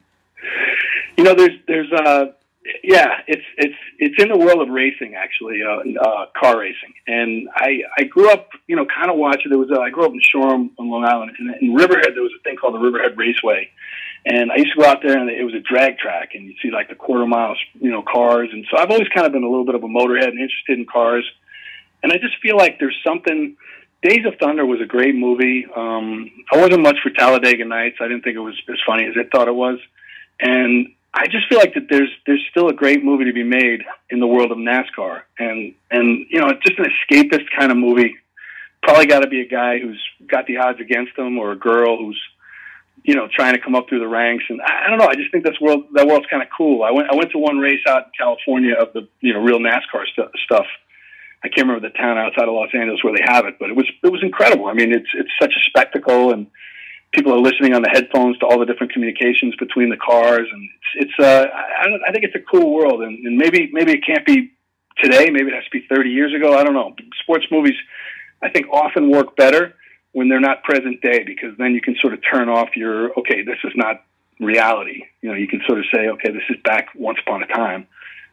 You know, there's, there's, uh, yeah, it's, it's, it's in the world of racing, actually, uh, uh, car racing. And I, I grew up, you know, kind of watching, there was, uh, I grew up in Shoreham on Long Island, and in Riverhead, there was a thing called the Riverhead Raceway. And I used to go out there, and it was a drag track, and you'd see, like, the quarter mile, you know, cars. And so I've always kind of been a little bit of a motorhead and interested in cars. And I just feel like there's something, Days of Thunder was a great movie. Um, I wasn't much for Talladega Nights. I didn't think it was as funny as it thought it was. And I just feel like that there's there's still a great movie to be made in the world of NASCAR, and and you know, it's just an escapist kind of movie. Probably got to be a guy who's got the odds against him, or a girl who's, you know, trying to come up through the ranks. And I, I don't know. I just think that's world that world's kind of cool. I went I went to one race out in California of the, you know, real NASCAR stu- stuff. I can't remember the town outside of Los Angeles where they have it, but it was it was incredible. I mean, it's it's such a spectacle, and people are listening on the headphones to all the different communications between the cars, and it's, it's uh, I, I think it's a cool world, and, and maybe maybe it can't be today, maybe it has to be thirty years ago. I don't know. Sports movies, I think, often work better when they're not present day, because then you can sort of turn off your, okay, this is not reality. You know, you can sort of say, okay, this is back once upon a time.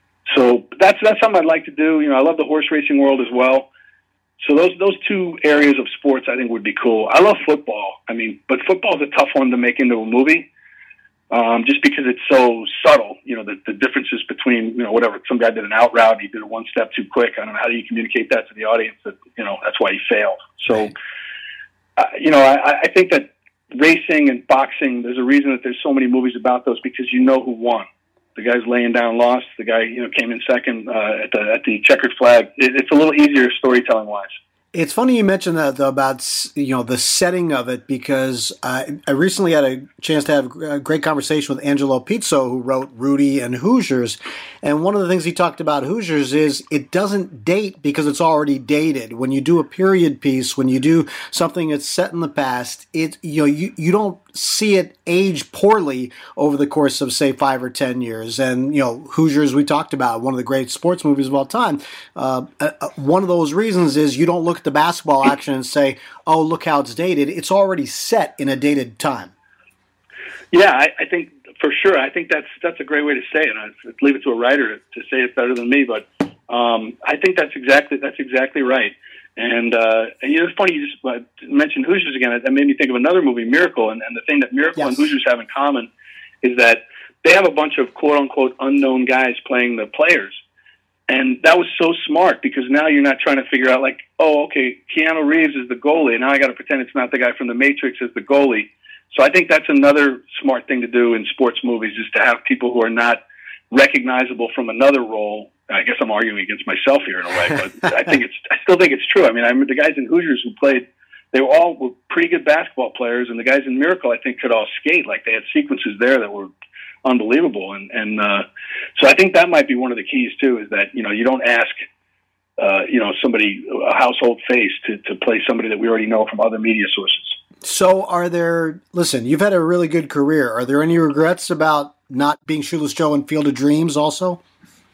So that's that's something I'd like to do. You know, I love the horse racing world as well. So those those two areas of sports I think would be cool. I love football. I mean, but football is a tough one to make into a movie, um, just because it's so subtle. You know, the, the differences between, you know, whatever, some guy did an out route, he did it one step too quick. I don't know, how do you communicate that to the audience that, you know, that's why he failed. So, uh, you know, I, I think that racing and boxing, there's a reason that there's so many movies about those, because you know who won. The guy's laying down lost. The guy, you know, came in second uh, at the at the checkered flag. It, it's a little easier storytelling wise. It's funny you mentioned that, though, about, you know, the setting of it, because uh, I recently had a chance to have a great conversation with Angelo Pizzo, who wrote Rudy and Hoosiers. And one of the things he talked about Hoosiers is it doesn't date because it's already dated. When you do a period piece, when you do something that's set in the past, it you know you, you don't see it age poorly over the course of, say, five or ten years. And, you know, Hoosiers, we talked about, one of the great sports movies of all time. Uh, uh, one of those reasons is you don't look at the basketball action and say, oh, look how it's dated. It's already set in a dated time. Yeah, I, I think for sure. I think that's that's a great way to say it. I'd leave it to a writer to, to say it better than me, but um, I think that's exactly that's exactly right. And, uh, and you know, it's funny you just uh, mentioned Hoosiers again. That made me think of another movie, Miracle. And, and the thing that Miracle yes. and Hoosiers have in common is that they have a bunch of quote-unquote unknown guys playing the players. And that was so smart, because now you're not trying to figure out, like, oh, okay, Keanu Reeves is the goalie, and now I got to pretend it's not the guy from The Matrix as the goalie. So I think that's another smart thing to do in sports movies, is to have people who are not recognizable from another role. I guess I'm arguing against myself here in a way, but I think it's, I still think it's true. I mean, I remember the guys in Hoosiers who played, they were all were pretty good basketball players, and the guys in Miracle, I think, could all skate. Like, they had sequences there that were unbelievable. And, and, uh, so I think that might be one of the keys too, is that, you know, you don't ask, uh, you know, somebody, a household face to, to play somebody that we already know from other media sources. So are there, listen, you've had a really good career. Are there any regrets about not being Shoeless Joe in Field of Dreams also?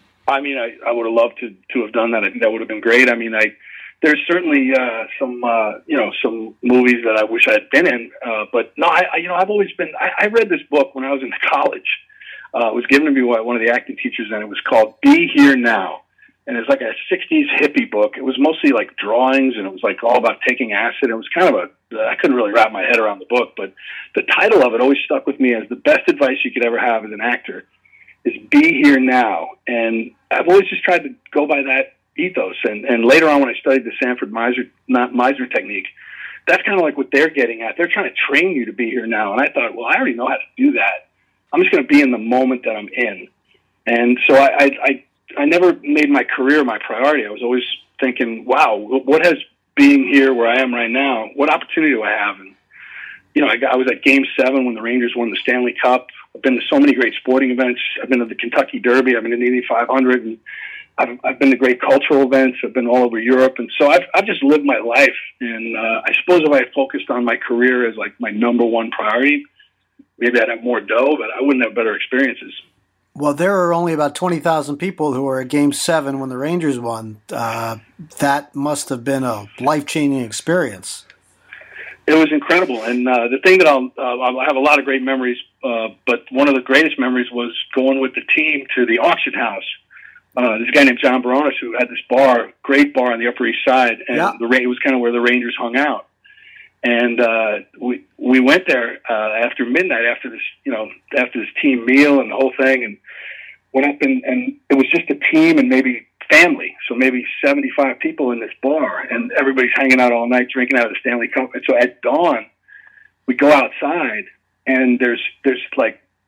I mean, I, I would have loved to, to have done that. I think that would have been great. I mean, I, there's certainly uh, some, uh, you know, some movies that I wish I had been in. Uh, but no, I, I, you know, I've always been, I, I read this book when I was in college. Uh, it was given to me by one of the acting teachers, and it was called Be Here Now. And it's like a sixties hippie book. It was mostly like drawings, and it was like all about taking acid. It was kind of a, I couldn't really wrap my head around the book, but the title of it always stuck with me as the best advice you could ever have as an actor is be here now. And I've always just tried to go by that ethos. And, and later on when I studied the Sanford Meisner, not Meisner technique, that's kind of like what they're getting at. They're trying to train you to be here now. And I thought, well, I already know how to do that. I'm just going to be in the moment that I'm in. And so I, I, I, I never made my career my priority. I was always thinking, wow, what has being here where I am right now, what opportunity do I have? And, you know, I, got, I was at Game seven when the Rangers won the Stanley Cup. I've been to so many great sporting events. I've been to the Kentucky Derby. I've been to the Indy five hundred. And I've, I've been to great cultural events. I've been all over Europe. And so I've, I've just lived my life. And uh, I suppose if I had focused on my career as like my number one priority, maybe I'd have more dough, but I wouldn't have better experiences. Well, there are only about twenty thousand people who were at Game seven when the Rangers won. Uh, that must have been a life-changing experience. It was incredible. And uh, the thing that I'll, uh, I'll have a lot of great memories, uh, but one of the greatest memories was going with the team to the auction house. Uh, this guy named John Baronis who had this bar, great bar on the Upper East Side, and yeah. the it was kind of where the Rangers hung out. And uh, we we went there uh, after midnight, after this, you know, after this team meal and the whole thing, and went up and, and it was just a team and maybe family, so maybe seventy-five people in this bar, and everybody's hanging out all night drinking out of the Stanley Cup. And so at dawn, we go outside, and there's there's like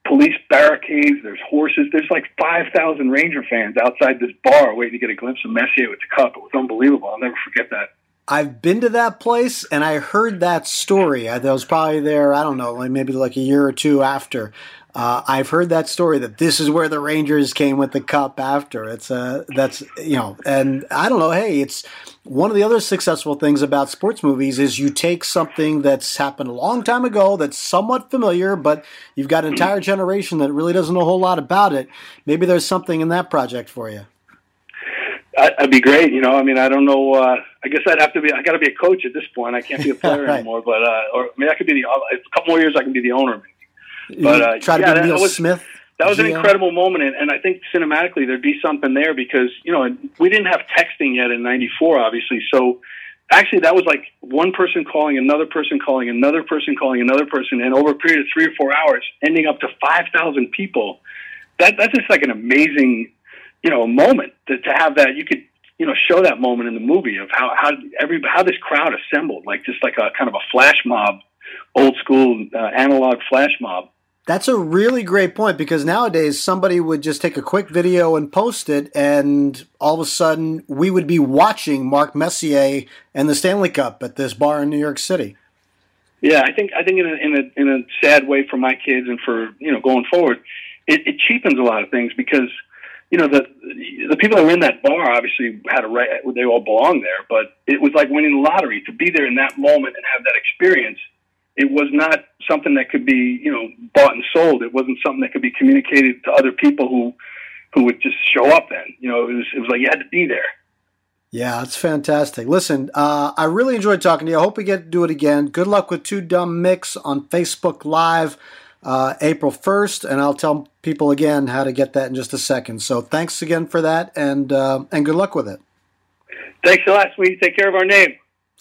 police barricades, there's horses. There's like five thousand Ranger fans outside this bar waiting to get a glimpse of Messier with the cup. It was unbelievable. I'll never forget that. I've been to that place, and I heard that story. I was probably there, I don't know, like maybe like a year or two after. Uh, I've heard that story that this is where the Rangers came with the cup after. It's uh, that's, you know, and I don't know, hey, it's one of the other successful things about sports movies is you take something that's happened a long time ago that's somewhat familiar, but you've got an entire generation that really doesn't know a whole lot about it. Maybe there's something in that project for you. That'd be great. You know, I mean, I don't know. Uh, I guess I'd have to be, I got to be a coach at this point. I can't be a player right. anymore, but, uh, or I mean, I could be the, a couple more years I can be the owner. But uh, try to yeah, be Neil that was, Smith. That was G M. an incredible moment, and, and I think cinematically there'd be something there because, you know, we didn't have texting yet in ninety-four, obviously. So actually that was like one person calling, another person calling, another person calling, another person, and over a period of three or four hours, ending up to five thousand people. That That's just like an amazing, you know, moment to, to have that. You could, you know, show that moment in the movie of how, how, every, how this crowd assembled, like just like a kind of a flash mob, old school uh, analog flash mob. That's a really great point because nowadays somebody would just take a quick video and post it, and all of a sudden we would be watching Mark Messier and the Stanley Cup at this bar in New York City. Yeah, I think I think in a in a in a sad way for my kids and for, you know, going forward, it, it cheapens a lot of things because, you know, the the people that were in that bar obviously had a right, they all belonged there, but it was like winning the lottery to be there in that moment and have that experience. It was not something that could be, you know, bought and sold. It wasn't something that could be communicated to other people who, who would just show up then. You know, it was, it was like you had to be there. Yeah, it's fantastic. Listen, uh, I really enjoyed talking to you. I hope we get to do it again. Good luck with Two Dumb Mix on Facebook Live uh, April first, and I'll tell people again how to get that in just a second. So thanks again for that, and uh, and good luck with it. Thanks a lot, sweetie. Take care of our name.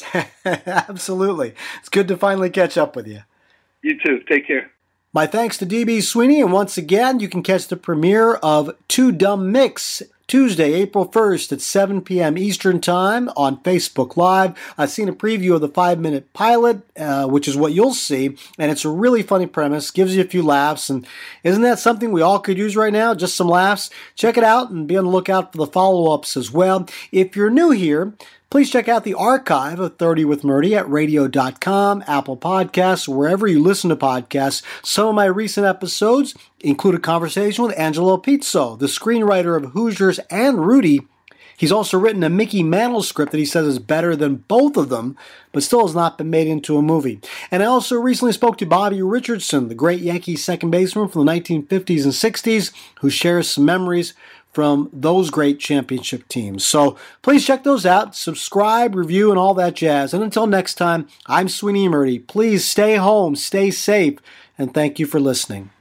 Absolutely. It's good to finally catch up with you. You too. Take care. My thanks to D B Sweeney, and once again, you can catch the premiere of Two Dumb Mix Tuesday, April first at seven p.m. Eastern Time on Facebook Live. I've seen a preview of the five-minute pilot, uh, which is what you'll see, and it's a really funny premise, gives you a few laughs, and isn't that something we all could use right now? Just some laughs. Check it out and be on the lookout for the follow-ups as well. If you're new here, please check out the archive of thirty with Murdy at radio dot com, Apple Podcasts, wherever you listen to podcasts. Some of my recent episodes include a conversation with Angelo Pizzo, the screenwriter of Hoosiers and Rudy. He's also written a Mickey Mantle script that he says is better than both of them, but still has not been made into a movie. And I also recently spoke to Bobby Richardson, the great Yankees second baseman from the nineteen fifties and sixties, who shares some memories from those great championship teams. So please check those out, subscribe, review, and all that jazz. And until next time, I'm Sweeney Murdy. Please stay home, stay safe, and thank you for listening.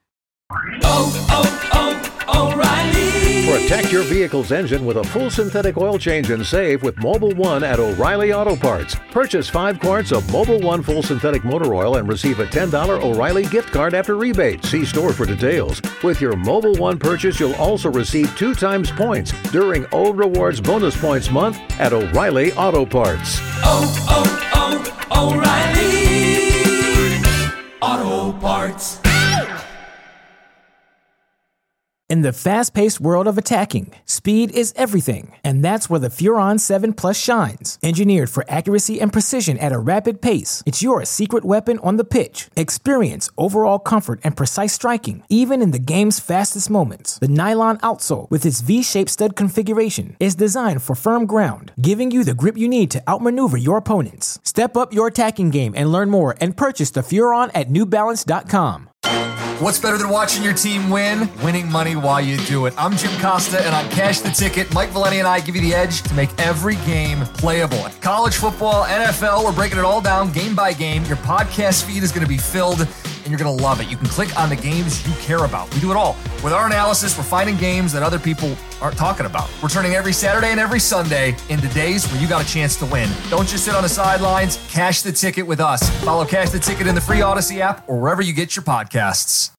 Oh, oh, oh, O'Reilly. Protect your vehicle's engine with a full synthetic oil change and save with Mobil one at O'Reilly Auto Parts. Purchase five quarts of Mobil one full synthetic motor oil and receive a ten dollars O'Reilly gift card after rebate. See store for details. With your Mobil one purchase, you'll also receive two times points during O Rewards Bonus Points Month at O'Reilly Auto Parts. Oh, oh, oh, O'Reilly Auto Parts. In the fast-paced world of attacking, speed is everything, and that's where the Furon seven Plus shines. Engineered for accuracy and precision at a rapid pace, it's your secret weapon on the pitch. Experience overall comfort and precise striking, even in the game's fastest moments. The nylon outsole, with its V-shaped stud configuration, is designed for firm ground, giving you the grip you need to outmaneuver your opponents. Step up your attacking game and learn more and purchase the Furon at New Balance dot com. What's better than watching your team win? Winning money while you do it. I'm Jim Costa, and on Cash the Ticket, Mike Valenti and I give you the edge to make every game playable. College football, N F L, we're breaking it all down game by game. Your podcast feed is going to be filled, and you're going to love it. You can click on the games you care about. We do it all. With our analysis, we're finding games that other people aren't talking about. We're turning every Saturday and every Sunday into days where you got a chance to win. Don't just sit on the sidelines. Cash the Ticket with us. Follow Cash the Ticket in the free Odyssey app or wherever you get your podcasts.